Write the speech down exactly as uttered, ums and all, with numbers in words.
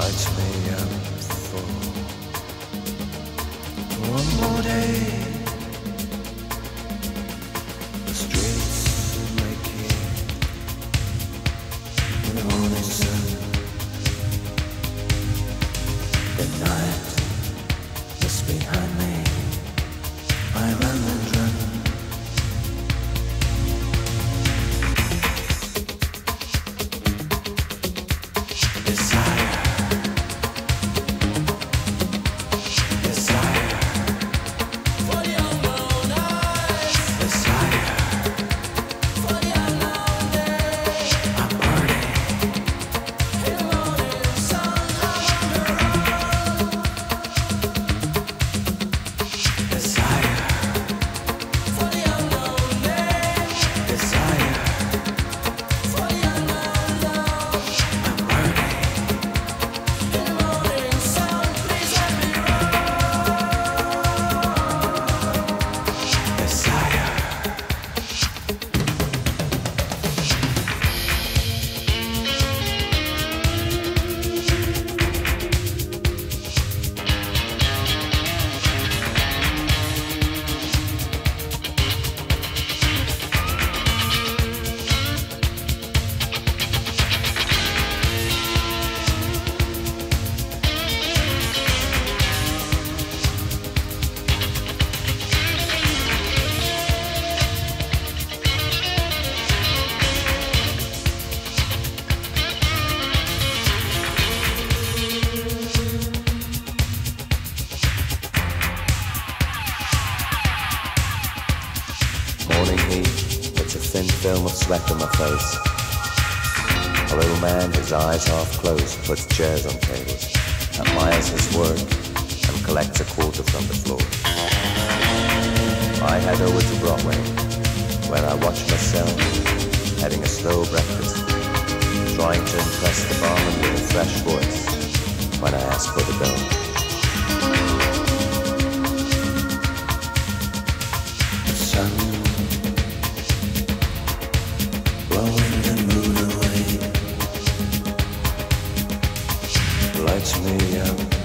lights me up for one more day. The streets making the morning sun. The night is behind me. I run and run. Thin film of sweat on my face. A little man, his eyes half closed, puts chairs on tables, admires his work, and collects a quarter from the floor. I head over to Broadway, where I watch myself having a slow breakfast, trying to impress the barman with a fresh voice when I ask for the bill. The sun blowing the moon away, lights me up.